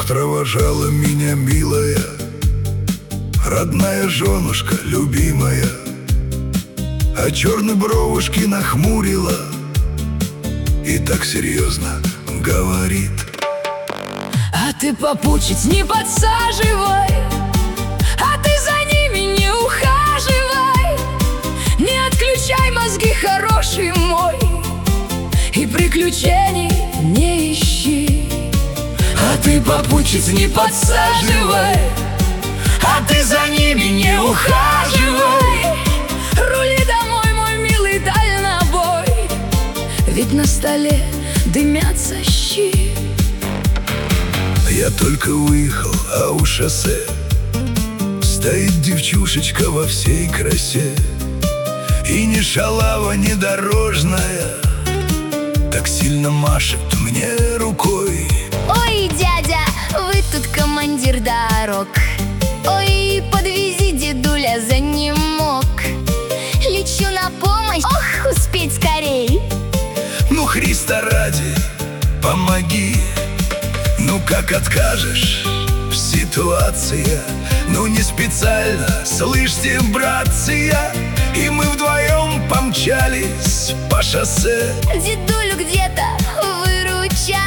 провожала меня милая, родная женушка любимая, а черные бровушки нахмурила и так серьезно говорит: а ты попутчиц не подсаживай, а ты за ними не ухаживай, не отключай мозги, хороший мой, и приключений не ищи. А ты попутчиц не подсаживай, а ты за ними не ухаживай, рули домой, мой милый дальнобой, ведь на столе дымятся щи. Я только выехал, а у шоссе стоит девчушечка во всей красе, и ни шалава, ни дорожная так сильно машет мне рукой. Ой, дядя, вы тут командир дорог, ой, подвези дедуля за не мог. Лечу на помощь, ох, успеть скорей. Ну, Христа ради, помоги. Ну, как откажешь, ситуация, ну, не специально, слышите, братцы, и мы вдвоем помчались по шоссе Дедулю где-то выручать.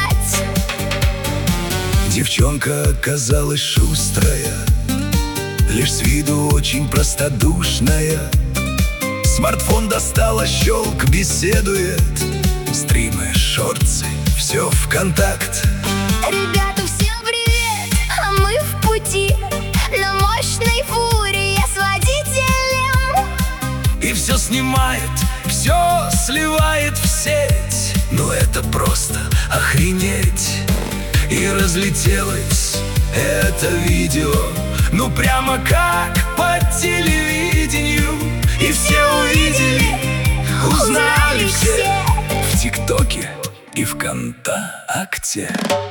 Девчонка оказалась шустрая, лишь с виду очень простодушная. Смартфон достала, щелк, беседует, стримы, шорцы, все в контакт. Ребята, всем привет, а мы в пути на мощной фуре, я с водителем. И все снимает, все сливает в сеть. Ну это просто охренеть. И разлетелось это видео, ну прямо как по телевидению. И все увидели, узнали все в ТикТоке и ВКонтакте.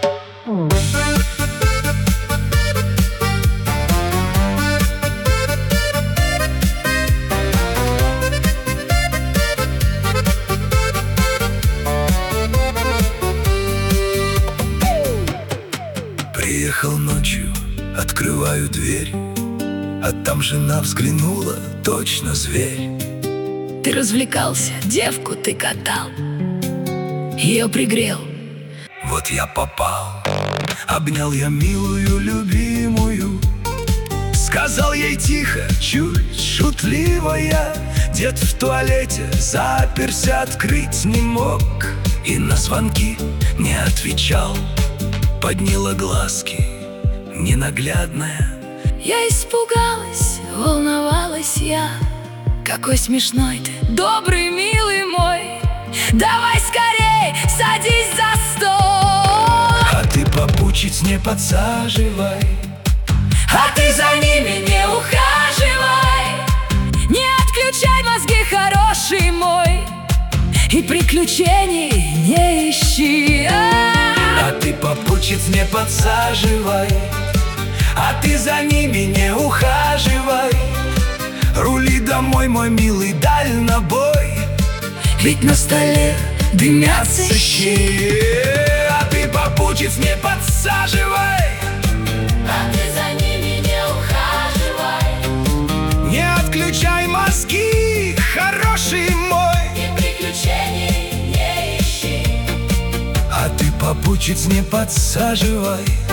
Приехал ночью, открываю дверь, а там жена взглянула, точно зверь. Ты развлекался, девку ты катал, ее пригрел. Вот я попал, обнял я милую, любимую, сказал ей тихо, чуть шутливо я: дед в туалете заперся, открыть не мог, и на звонки не отвечал. Подняла глазки, ненаглядная. Я испугалась, волновалась я. Какой смешной ты, добрый, милый мой. Давай скорей, садись за стол. А ты попутчиц не подсаживай, а ты за ними не ухаживай, не отключай мозги, хороший мой, и приключений не ищи. А ты попутчиц не подсаживай, а ты за ними не ухаживай, рули домой, мой милый дальнобой, ведь на столе дымятся щи. А ты попутчиц не подсаживай, а ты за ними не ухаживай, не отключай мозги, хороший мой, и приключений не ищи. а ты попутчиц не подсаживай.